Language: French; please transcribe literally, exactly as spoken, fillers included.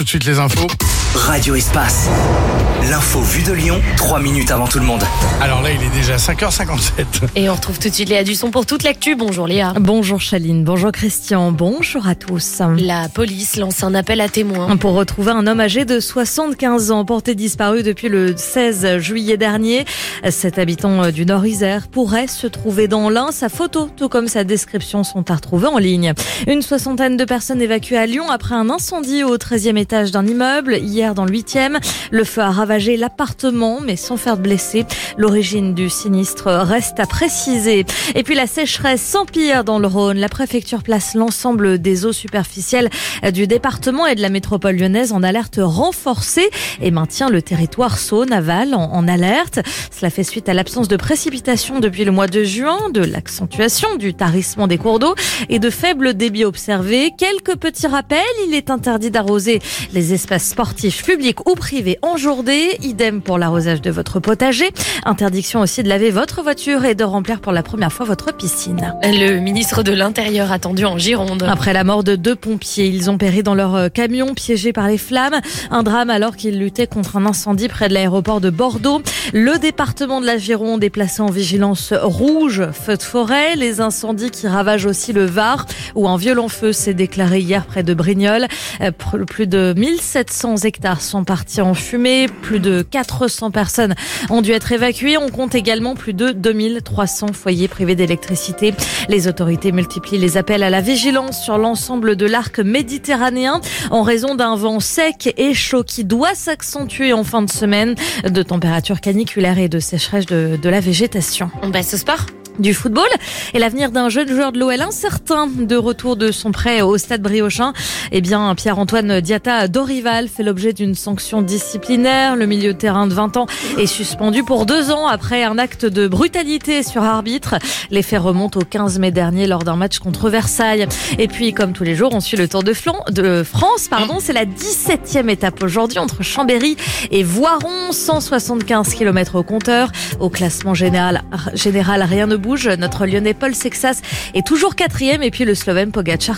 suite les infos. Radio Espace. L'info vue de Lyon, trois minutes avant tout le monde. Alors là, il est déjà cinq heures cinquante-sept. Et on retrouve tout de suite Léa Dusson pour toute l'actu. Bonjour Léa. Bonjour Chaline, bonjour Christian, bonjour à tous. La police lance un appel à témoins. Pour retrouver un homme âgé de soixante-quinze ans, porté disparu depuis le seize juillet dernier. Cet habitant du Nord-Isère pourrait se trouver dans l'Ain. Sa photo, tout comme sa description, sont à retrouver en ligne. Une soixantaine de personnes évacuées à Lyon après un incendie au treizième étage d'un immeuble. Hier dans le huitième, le feu a ravagé l'appartement, mais sans faire de blessés. L'origine du sinistre reste à préciser. Et puis la sécheresse s'empire dans le Rhône. La préfecture place l'ensemble des eaux superficielles du département et de la métropole lyonnaise en alerte renforcée et maintient le territoire Saône-Aval en, en alerte. Cela fait suite à l'absence de précipitations depuis le mois de juin, de l'accentuation du tarissement des cours d'eau et de faibles débits observés. Quelques petits rappels, il est interdit d'arroser les espaces sportifs publics ou privés en journée. Idem pour l'arrosage de votre potager. Interdiction aussi de laver votre voiture et de remplir pour la première fois votre piscine. Le ministre de l'Intérieur attendu en Gironde. Après la mort de deux pompiers, ils ont péri dans leur camion piégé par les flammes. Un drame alors qu'ils luttaient contre un incendie près de l'aéroport de Bordeaux. Le département de la Gironde est placé en vigilance rouge, feu de forêt. Les incendies qui ravagent aussi le Var, où un violent feu s'est déclaré hier près de Brignoles. Plus de mille sept cents hectares sont partis en fumée. Plus de quatre cents personnes ont dû être évacuées. On compte également plus de deux mille trois cents foyers privés d'électricité. Les autorités multiplient les appels à la vigilance sur l'ensemble de l'arc méditerranéen en raison d'un vent sec et chaud qui doit s'accentuer en fin de semaine, de températures caniculaires et de sécheresse de, de la végétation. On passe au sport. Du football et l'avenir d'un jeune joueur de l'O L incertain de retour de son prêt au Stade Briochin. Eh bien, Pierre-Antoine Diatta Dorival fait l'objet d'une sanction disciplinaire. Le milieu de terrain de vingt ans est suspendu pour deux ans après un acte de brutalité sur arbitre. Les faits remontent au quinze mai dernier lors d'un match contre Versailles. Et puis, comme tous les jours, on suit le Tour de, Flan- de France. Pardon, c'est la dix-septième étape aujourd'hui entre Chambéry et Voiron. cent soixante-quinze kilomètres au compteur. Au classement général, général rien ne bouge. Notre Lyonnais Paul Sexas est toujours quatrième et puis le Slovène Pogačar